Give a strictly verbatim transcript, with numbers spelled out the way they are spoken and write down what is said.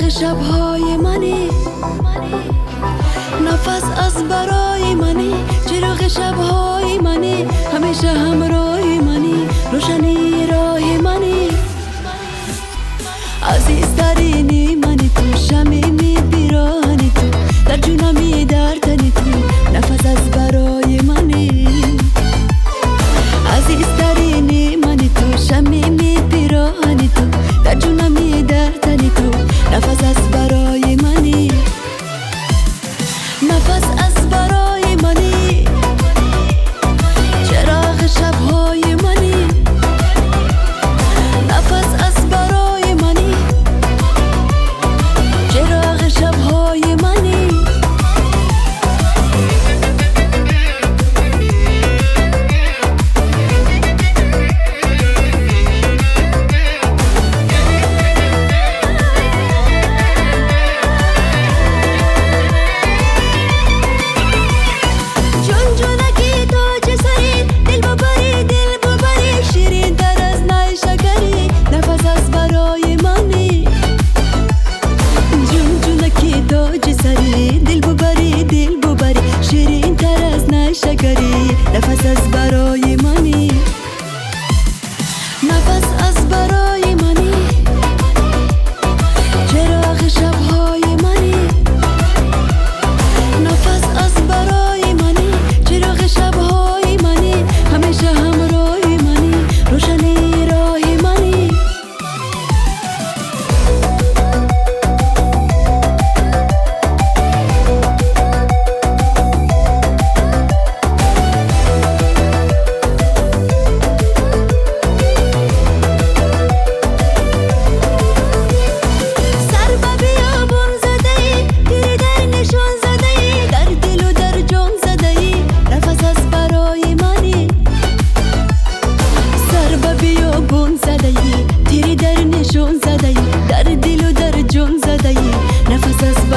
چراغ شبهای منی، نفس از برای منی، چراغ شبهای منی، همیشه همراه منی، روشنی راه منی، عزیزترینی منی تو، شمیمی پیراهنی تو، در جونمی در تنی تو، نفس از برای منی، عزیزترینی منی تو، شمیمی پیراهنی تو، در جونمی در تنی تو، نفس از برای منی، نفس از برای منی، چراغ شبهای منی، نفس از برای منی، چراغ شبهای منی. نفس از برای منی، نفس از برای منی، چراغ شبهای منی، نفس از برای منی، چراغ شبهای منی، همیشه همراه منی، روشنی راه منی. در دل و در جون زده‌ای، نفس از